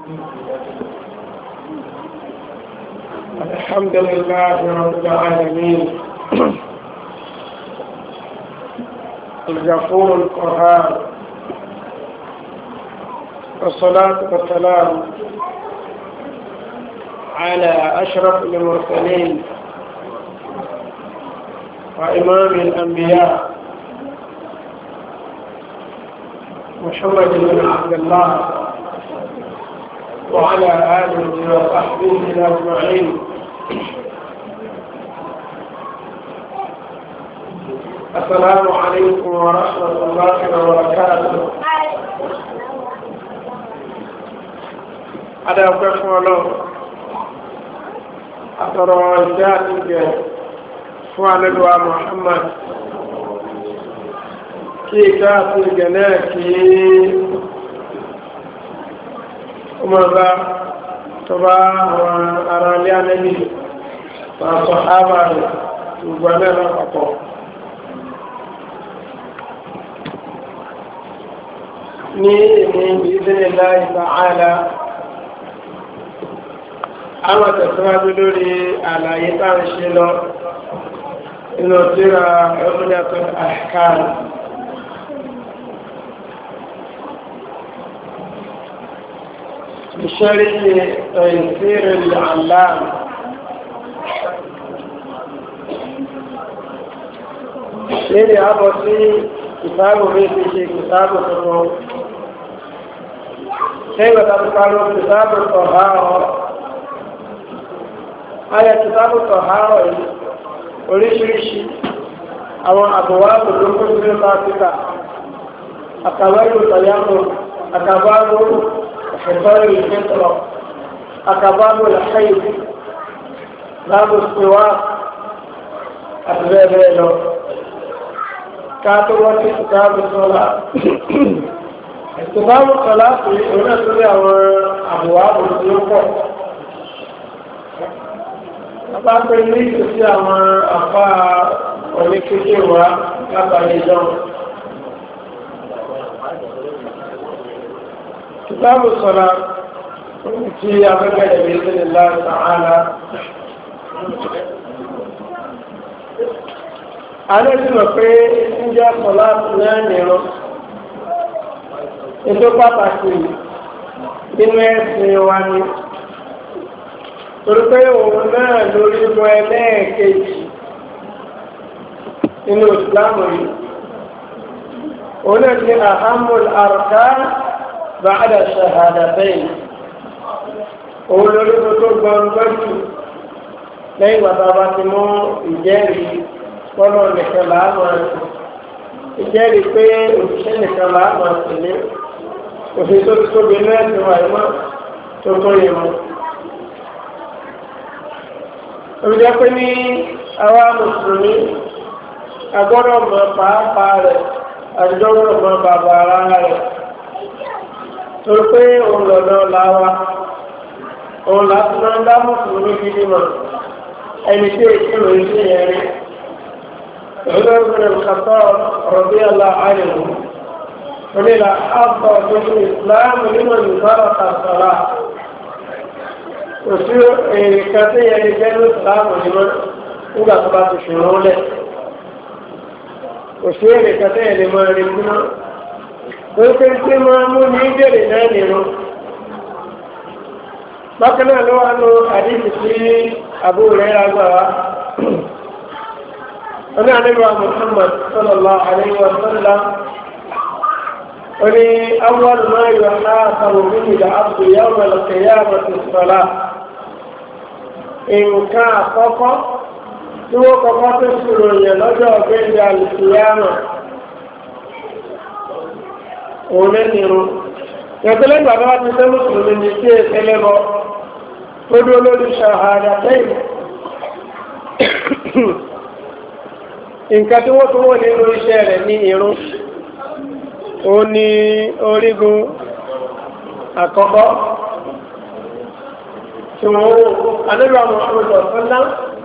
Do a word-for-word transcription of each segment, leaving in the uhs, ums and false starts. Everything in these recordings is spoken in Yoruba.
الحمد لله رب العالمين الغفور القهار، والصلاة والسلام على أشرف المرسلين وإمام الأنبياء محمد بن عبد الله وعلى آله وصحبه أجمعين. السلام عليكم ورحمة الله وبركاته. هذا أقول الله أترى الجاهل فعلوا محمد كي كافر جناكي وماذا تبا وأرالي النبي وصحابة وبنى فقط ní ní bi'idhnillahi ta'ala àwọn tẹ̀síwájú lórí àlàyé tá ń ṣe lọ inú tírà Umdatul Ahkam. بشرح تيسير العلام لذي أبطي كتاب بيتي كتاب الصنوع كيف تقال كتاب الطهارة؟ آية كتاب الطهارة oríṣiríṣi àwọn àbọ̀wá òdòdó ní pàtíkà àkàbárò tàyàmù àkàbárò ìfẹ́tọ́rì ìfẹ́tọ̀rọ̀ àkàbárò làkáyì láàbò síwá àti bẹ́ẹ̀ bẹ́ẹ̀ lọ káàtó wọ́n ti kìtàbù sọ́lá kìtàbù sọ́lá sí orí àtúrí àwọn àbọ̀wá òdòdó pọ̀ bá pé ní ìtòsí àwọn àpá oníkéké wa lábàáyé ìjọun. Kìtàbù sọ̀rọ̀ tí afẹ́fẹ́ ẹ̀mí sílẹ̀ láti ààlà. Alẹ́ sí mọ̀ pé ń jẹ́ sọ̀lá lẹ́yìn ìrọ̀. Ètò pàtàkì nínú ẹ̀sìn wa ni. Torí pé òun náà lórí mọ ẹlẹ́ẹ̀kejì nínú ìsìlámù yìí. Òun náà ti ahamul arkan ba'da shahadatayn. Òun lórí mọ tó gbọ́ngbọ́jù lẹ́yìn bàbá bá ti mú ìjẹ́rìí pọ́nà nìkan láàmú ẹ̀sìn. Ìjẹ́rìí pé òṣìṣẹ́ nìkan láàmú ẹ̀sìn ní òṣìṣẹ́ tó tóbi ní ẹ̀sìn wà mọ́ tó tó yẹ mọ́. Òjò pé ní àwa mùsùlùmí agbọ́dọ̀ mọ pàápàá rẹ̀ àjọwọ́ mọ bàbá ara rẹ̀ torí pé òun lọ́nà láwa òun láti máa ń dá mùsùlùmí gidi mọ̀ ẹni tí èkó ló ń ṣe yẹn rí. Òjò ìgbìmọ̀ ìkàtọ́ ọ̀rọ̀ bí ọlá àyẹ̀wò onílà àbọ̀ tó ní ìsìláàmù nínú ìbára kàṣọ́lá. Òsì èrè kan tí yẹn ní jẹ́ ní ìsìláàmù ní mọ́ nígbà tó bá ti ṣòro lẹ̀. Òsì èrè kan tí yẹn lè mọ ẹni tí mọ́. Wọ́n pé tí máa mú ní ìbéèrè náà nìrun. Bákan náà ló wá lo àdéhùn sí àbúrò rẹ̀ lágbà wá. Wọ́n ní àdébà Muhammad sallallahu alaihi wa sallam. Wọ́n ní awwal ma yuhasabu bihi al-'abdu yawma al-qiyamati as-salah. Nǹkan àkọ́kọ́ tí wọ́n kọ́kọ́ tó ṣòro yẹn lọ́jọ́ ọ̀gbẹ́ndà àlùkìyàmà òun lẹ́nu irun. Ìyàtọ̀lẹ́ bàbá wa ti sẹ́mu sùnmí ní sí ẹ̀sẹ̀lẹ̀ bọ́ tó dúró lórí ṣahadatayn. Nǹkan tí wọ́n tún wọ́n nínú iṣẹ́ rẹ̀ ní irun òun ni orígun àkọ́kọ́. Tí wọ́n wò alẹ́lú àwọn ọmọdé ọ̀sánlá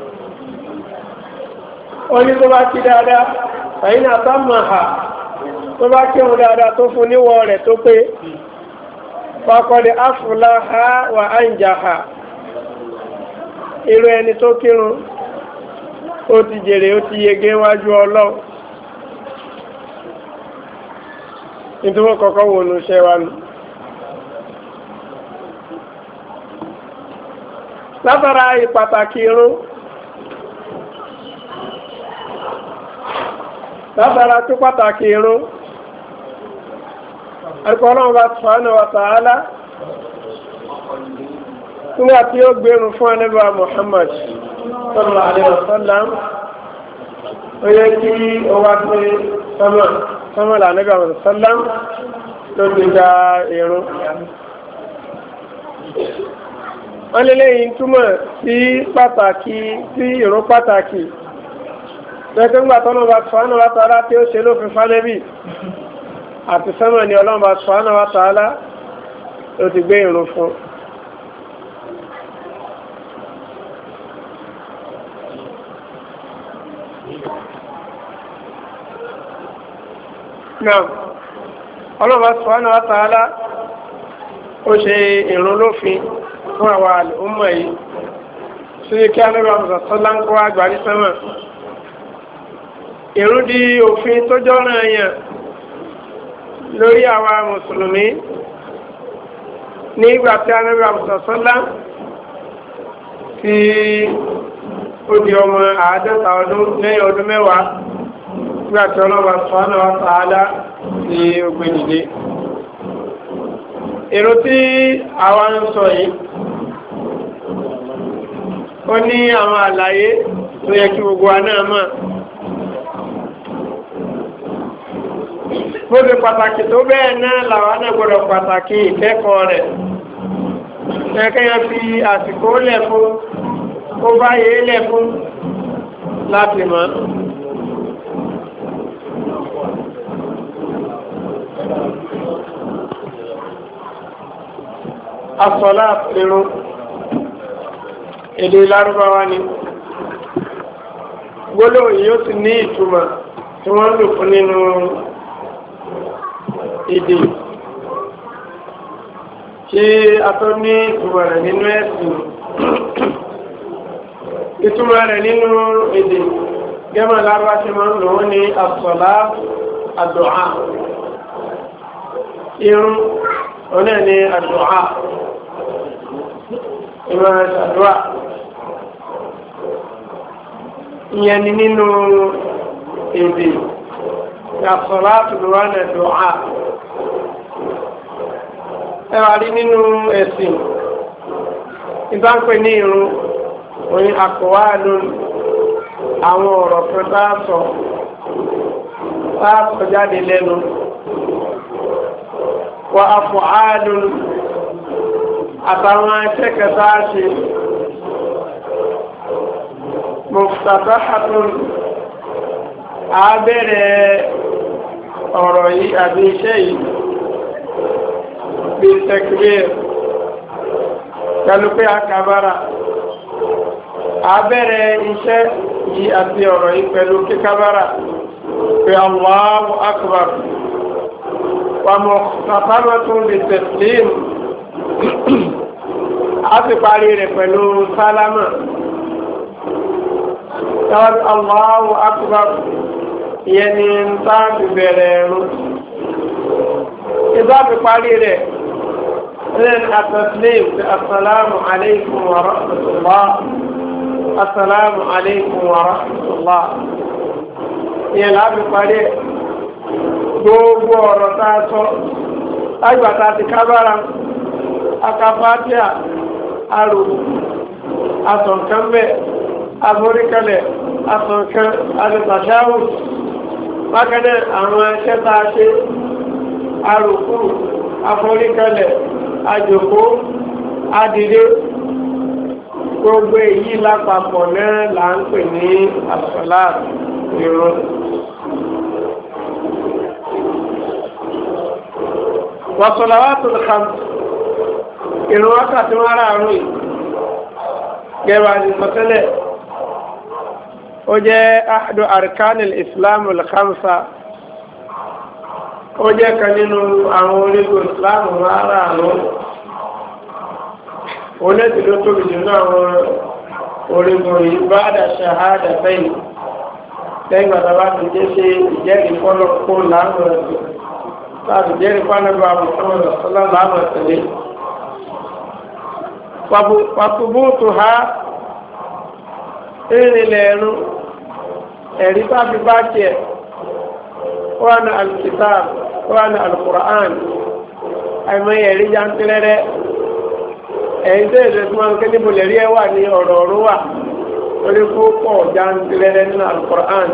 ó ní tó bá kí dáadáa àyín àtà máa hà tó bá kí òun dáadáa tó fún níwọ̀ rẹ̀ tó pé faqad aflaha wa anjaha irú ẹni tó kírun ó ti jèrè ó ti yege wájú Ọlọ́run nítorí kọ́kọ́ wo ló ṣe wa nù. látara ìpàtàkì irun látara tó pàtàkì irun Ọlọ́run bá subhanahu wa ta'ala nígbà tí ó gbérun fún Ànábì Muhammad sallallahu alaihi wasallam ó yẹ kí ó wá pé sọ́mà sọ́mà l'Ànábì sallam ló ti gba irun. wọ́n lé lẹ́yìn túmọ̀ sí pàtàkì sí irun pàtàkì lẹ́gbẹ́ ńgbà tọ́lọ́run bá subhanahu wa ta'ala tí ó ṣe lófin fánẹ́bì àti sọ́mà ni Ọlọ́run bá subhanahu wa ta'ala ló ti gbé irun fún. náà Ọlọ́run subhanahu wa ta'ala ó ṣe ìrun lófin fún àwọn àlùmọ̀ yìí sí kí Ànábì Muhammad sọ́lá ń kó àgbárí sánmà. ìrun di òfin tó jọ́ràn yàn lórí àwa mùsùlùmí nígbà tí Ànábì Muhammad sọ́lá tí ó di ọmọ àádọ́ta ọdún lẹ́yìn ọdún mẹ́wàá nígbà tí Ọlọ́run subhanahu wa ta'ala ti ògbénìdé. èrò tí àwa ń sọ yìí ó ní àwọn àlàyé tó yẹ kí gbogbo wa náà mọ̀. bó ṣe pàtàkì tó bẹ́ẹ̀ náà làwa náà gbọ́dọ̀ pàtàkì ìkẹ́kọ̀ọ́ rẹ̀. kẹ́kẹ́ fi àsìkò lẹ̀ fún kó báyé lẹ̀ fún láti mọ̀. asọ́lá irun èdè Lárúbáwá ni gbólóhùn yìí ó sì ní ìtumọ̀ tí wọ́n lò fún nínú èdè tí a tó ní ìtumọ̀ rẹ̀ nínú ẹ̀sìn ìtumọ̀ rẹ̀ nínú èdè gẹ́mọ̀ Lárúbá tí wọ́n lò ó ní asọ́lá àdúà irun ọ̀nà ni àdúà ìmọ̀ àdúà ìyẹn ni nínú èdè yàtọ̀lá àtùlùwà ní àdúà ẹwà rí nínú ẹ̀sìn ìbáǹpẹ̀ ní irun oyin àkọwà lónìí àwọn ọ̀rọ̀ tó dáàsọ̀ dáàsọ̀ jáde lẹ́nu wa af'alun àtàwọn ẹ̀ṣẹ́ kẹta ṣe muftatahatun àbẹ̀rẹ̀ ọ̀rọ̀ yìí àbí iṣẹ́ yìí bí takbir pẹ̀lú pé akabara àbẹ̀rẹ̀ iṣẹ́ yìí àti ọ̀rọ̀ yìí pẹ̀lú kíkabara pé Allahu akbar wa mukhtamatun bi taslim a ti parí rẹ̀ pẹ̀lú sálámà tàbí Allahu akbar ìyẹn ni ń tá fi bẹ̀rẹ̀ ẹ̀rù ìbá fi parí rẹ̀ lẹ́n at-taslim assalamu alaykum wa rahmatullah assalamu alaykum wa rahmatullah ìyẹn láti parí gbogbo ọ̀rọ̀ tá a sọ lágbàtà ti kábára akafatia aro asọ̀nkan bẹ́ aboríkalẹ̀ asọ̀nkan alẹ́tàṣáwò bákanáà àwọn ẹṣẹ́ tá a ṣe arùkú aboríkalẹ̀ àjòkó adìde gbogbo èyí lápapọ̀ náà là ń pè ní àsọ̀lá ìrun. wàsọ̀làwàtul khams ìrun wákàtí wọn aráàrùn yìí gẹ́gẹ́ àti sọtẹ́lẹ̀ ó jẹ́ ahadu arkanil islam al-khamsa ó jẹ́ kan nínú àwọn orígun ìsìláàmù rárá àrùn onẹ́tì ló tóbi jù náà àwọn orígun yìí bá dà ṣàhádà fẹ́yìn lẹ́yìn bàtà bá ti jẹ́ ṣe ìjẹ́rìí fọ́lọ́ kó láàmú ẹ̀sìn láti jẹ́rìí fánàbà àwọn ọ̀sán láàmú ẹ̀sìn lé. Pàtùbùtù ha ìrìnlẹ̀ ẹ̀rù ẹ̀rí tàbí bá tiẹ̀ wọ́n ní alkitab wọ́n ní alkur'an àìmọ́ ẹ̀rí jantirẹ́rẹ́ ẹ̀yìn tó èdè tí wọ́n ké níbo lè rí ẹwà ní ọ̀rọ̀ ọ̀rọ̀ wà lórí púpọ̀ jantirẹ́rẹ́ nínú alkur'an.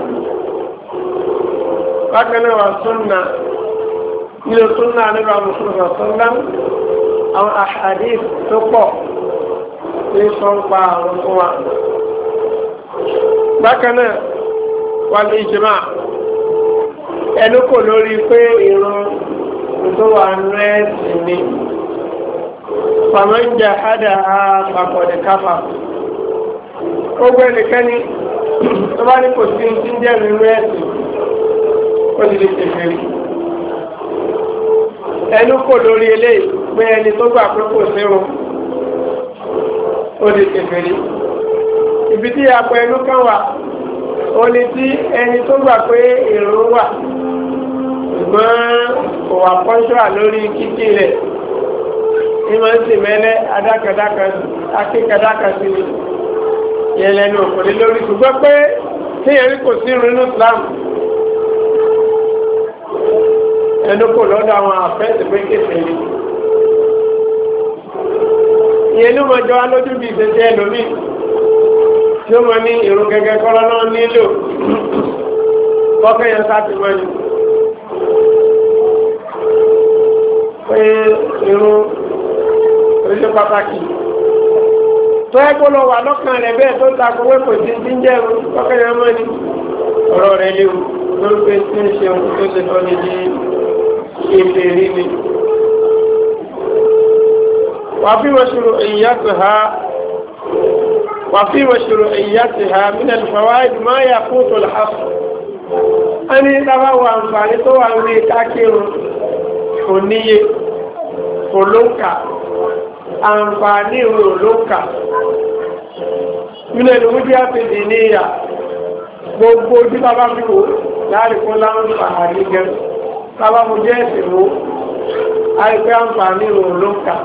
Bákan náà wà súnà nínú súnà nígbà mùsùlùmí sọ́lá àwọn àhàdíìsì tó pọ̀ ní sọ́npa àwọn fún wa. Bákan náà wà ní ìjìmá ẹnu kò lórí pé ìrun tó wà nínú ẹ̀sìn ni fàmọ́jà hádà á pàpọ̀dé káfà. Ó gbé nìkẹ́ni tó bá ní kò sí ti ń jẹ́ nínú ẹ̀sìn ó ti lè tẹ̀fẹ̀ rí. Ẹnu kò lórí eléyìí pé ẹni tó gbà pé kò sírun ó lè tẹ̀fẹ̀ rí. Ibi tí apẹ ẹnu kan wà ó ní tí ẹni tó gbà pé ìrun wà ṣùgbọ́n kò wà pọ́ńṣọ́à lórí kíkí rẹ̀ ní máa ń sì mẹ́lẹ́ adákàdákà sí ni yẹn lẹ́nu òkòlé lórí ṣùgbọ́n pé tí ẹ̀rí kò sí ìrun nínú Islam ẹnu kò lọ́dọ̀ àwọn àfẹ́sì pé kéfèé rí. Ìyẹn ló mọ jọ wá lójú bí ìṣẹ̀ṣẹ̀ ẹlòmíì tí ó mọ ní ìrun gẹ́gẹ́ kọ́ lọ́nà nílò kọ́kẹ́ yẹn sáti mọ́ ni. Pé ìrun oríṣi pàtàkì tó ẹ kó lọ wà lọ́kàn rẹ̀ bẹ́ẹ̀ tó ta kówé kò sí ti ń jẹ́ ìrun kọ́kẹ́ yẹn mọ́ ni. Ọ̀rọ̀ rẹ̀ léwu lórí pé tí ń ṣe ohun tó ṣe tọ́ ni di ìfèrí ni. وفي مشروعيتها وفي مشروعيتها من الفوائد ما يفوت الحصر أني لها وأنفاني تو أني كاكيرو فنية فلوكا أنفاني فلوكا من الوجهة الدينية gbogbo ojú bàbá fi wò láàrin fún láǹfààní gẹ bàbá mo jẹ́ ẹ̀sìn wo àìpẹ́ àǹfààní òun ló kà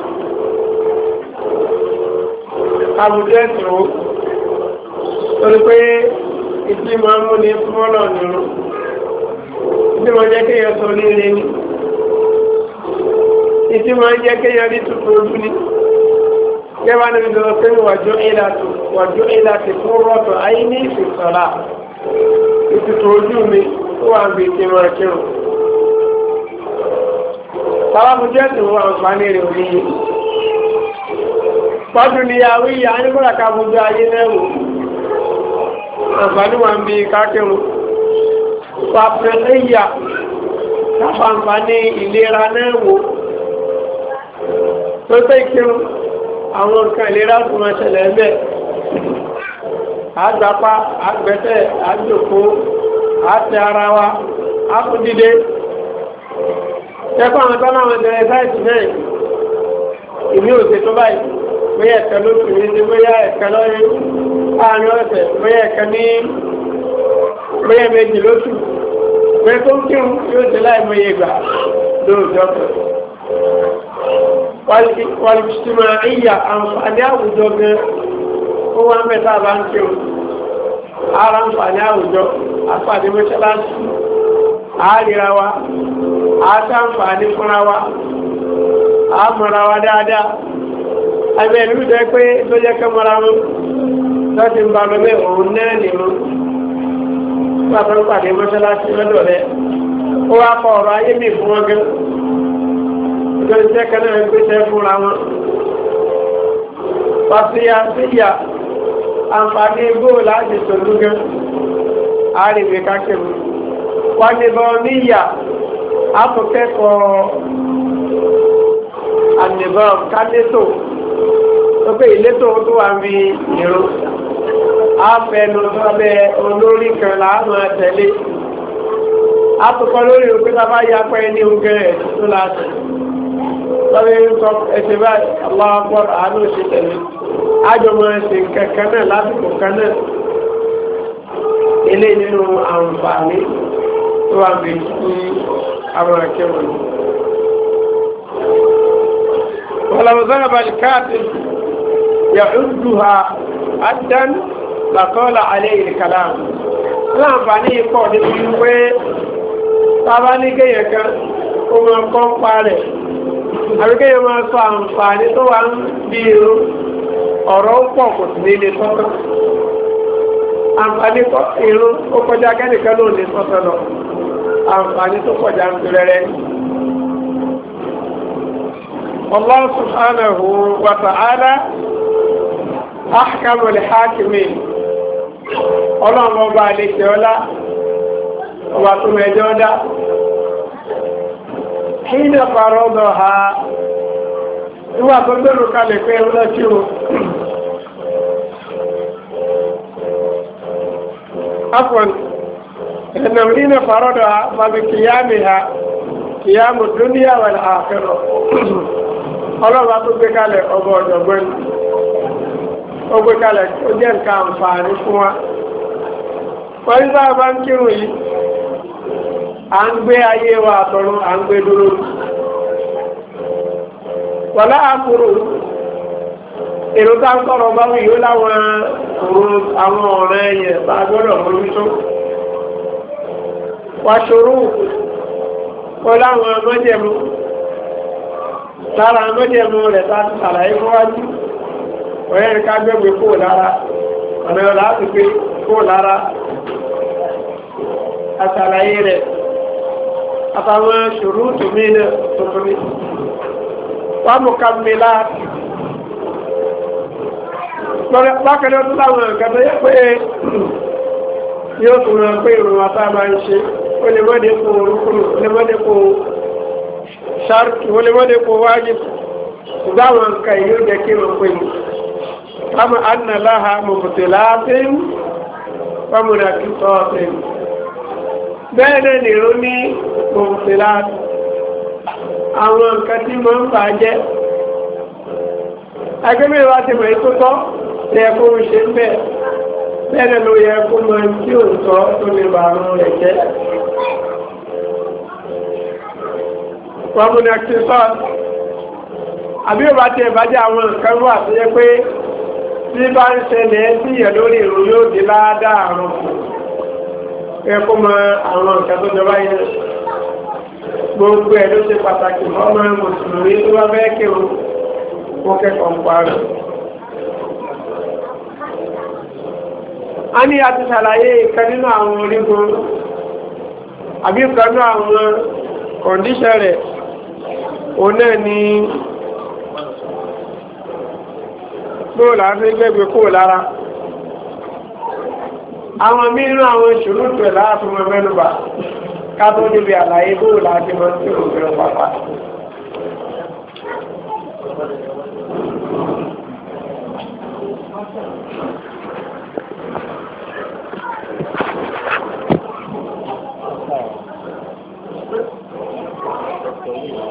àbùjọ ẹ̀sìn wo torí pé ìdí máa ń mú ní fúnmọ́lọ̀ nínú ìdí máa ń jẹ́ kéèyàn sọ ní ilé ní ìdí máa ń jẹ́ kéèyàn rí tuntun ojú ní gẹ́gẹ́ bá níbi lọ pé wàjú ìlàtì fún rọ́tọ̀ ayé ní ìfìsọ̀lá ìtùtù ojú mi ó wà ń bí ti máa kírun. Bàbá mo jẹ́ ìsìn wọn àǹfààní rẹ̀ ò níye. Pọ́dù ni àwọn ìyá anígbọ́dà ká fojú ayé náà wò. Àǹfààní wà ń bí kákírun. Pàpẹ́ ìyá káfà àǹfààní ìlera náà wò. Pẹ́pẹ́ ìkírun àwọn nǹkan ìlera tó máa ṣẹlẹ̀ ẹ̀mẹ́. Àgbàpá, àgbẹ̀tẹ̀, àjòkó, àtẹ ara wa, àkúdídé. Ẹ̀kọ́ àwọn tọ́lá àwọn ẹ̀dẹ̀rẹ̀ sáìtì náà ìmí ò ṣe tó báyìí, bóyá ẹ̀kẹ́ ló tù ní sí, bóyá ẹ̀kẹ́ lọ́rin àárín ọ̀sẹ̀, bóyá ẹ̀kẹ́ ní bóyá méjì ló tù. Bóyá tó ń kírun yóò ṣe láì mọ iye gbà lóòjọ́ kan. Wàlùsìmọ̀ ìyà àǹfààní àwùjọ gan ó wá mẹ́ta bá ń kírun. Ara àǹfààní àwùjọ, àpàdé mọ́ṣáláṣí, àárira wa, àtàǹfààní fúnra wa, àmọ̀ra wa dáadáa. Àbẹ̀ ìlú jẹ́ pé tó jẹ́ kẹ́mọ́ra mú láti ń ba lọ́mẹ́ òun náà nìmú. Pàtàkì pàdé mọ́ṣáláṣí lọ́dọ̀ rẹ̀. Ó wá kọ ọ̀rọ̀ ayé mi fún wọn gan. Ìjọba iṣẹ́ kan náà ń gbéṣẹ́ fúnra wọn. Pàṣíyà síyà àǹfààní góòlù láti tòlú gan. Àárẹ̀wé kákẹ́mu. Wọ́n ní bọ́ níyà àtúnkẹ́kọ̀ọ́ ànìbọ̀n kálétò tó pé ìlétò tó wà ń bí ìrún àfẹnu sábẹ́ olórí kan láàmú àtẹ̀lé àtùkọ lórí òkú tá a bá yá pẹ́ ní oúnjẹ ẹ̀ tó láti lọ́wọ́ sọ ẹsẹ̀ báyìí aláwọ̀ àánú ṣe tẹ̀lé ájọmọ̀ ẹsẹ̀ kẹ̀kẹ́ náà lásìkò kan náà ilé nínú àǹfààní tó wà bí sí àwọn akẹ́wọ̀n. ولو ذهب الكاتب يعدها عدا لطال عليه الكلام láǹfààní pọ̀ níbi wípé tábà ní kéèyàn kan ó máa kọ́ ń pa rẹ̀ àbí kéèyàn máa sọ àǹfààní tó wà ń bí irú ọ̀rọ̀ ń pọ̀ kò sí nílé tọ́tọ́ àǹfààní irú ó kọjá kẹ́nìkan ló lè tọ́tọ́ lọ àǹfààní tó kọjá ń fi rẹ́rẹ́. Allah subhanahu wa ta'ala ahkamul hakimin ọlọ́run ọba àlejò ọlá ọba tó mẹjọ dá hínà farọ́dọ̀ ha níwà tó gbẹ̀rù kalẹ̀ pé ẹ̀rọ tí ó afọ́n ẹ̀nà hínà farọ́dọ̀ ha fàbí kìyàmì ha kìyàmù dúníyà wà ní àfẹ́rọ̀ ọlọ́run tó gbé kalẹ̀ ọba ọ̀jọ̀gbọ́n ó gbé kalẹ̀ ó jẹ́ nǹkan àǹfààní fún wa wọ́n ní sáà bá ń kírun yìí à ń gbé ayé wa àtọ̀run à ń gbé dúró wọ́n láàkúrò èrò tá ń sọ̀rọ̀ bá wù yóò láwọn àwọn ọ̀rẹ́ ẹ̀yẹ bá gbọ́dọ̀ mójútó wàṣọrù kó láwọn mọ́jẹ̀mú lára mọ́jẹ̀mú rẹ̀ tá ti sàlàyé fúnwájú ọ̀rẹ́ ní ká gbẹ́gbẹ́ kó lára ọ̀nà ọ̀la ti pé kó lára àtàlàyé rẹ̀ àtàwọn ṣòro tòmí náà tuntun ní wọ́n mú kàmílá bákanáà tó láwọn nǹkan tó yẹ pé yóò tún rán pé ìrùn àtà máa ń ṣe ó lè mọ́dé kó orúkúrò ó lè mọ́dé kó ṣáàrùkì ó lè mọ́dé kó wájì ṣùgbọ́n àwọn nǹkan yóò jẹ́ kí wọ́n pè ní kama anna laha mubtilatin wa munaqisatin bẹ́ẹ̀ náà nìró ní mubtilat àwọn nǹkan tí mo ń bà jẹ́ agbẹ́mẹ́ wa ti mọ̀ ètò tọ́ lẹ kó ń ṣe ń bẹ́ẹ̀ bẹ́ẹ̀ náà ló yẹ kó mọ tí ò ń tọ́ tó lè bà àrùn rẹ̀ jẹ́ wa munaqisatin àbí ò bá tiẹ̀ bá jẹ́ àwọn nǹkan wà tó yẹ pé tí bá ń ṣẹlẹ̀ sí ìyẹ̀ lórí ìrùn yóò di láàdá àrùn ẹkọ́ mọ àwọn nǹkan tó jọba yẹn gbogbo ẹ̀ ló ṣe pàtàkì ọmọ mùsùlùmí tó bá fẹ́ kéwòn kó kẹ́kọ̀ọ́ ń parí. a ní a ti ṣàlàyé ìkan nínú àwọn orígun àbí ìkan nínú àwọn kọ̀ǹdíṣẹ̀ rẹ̀ òun náà ni bóòlù àti gbẹ́gbẹ́ kó lára àwọn mìíràn àwọn ìṣòro pẹ̀ láàfin mọ́ mẹ́nubà ká tó níbi àlàyé bóòlù àti mọ́ sí òfin pàpà. Thank you.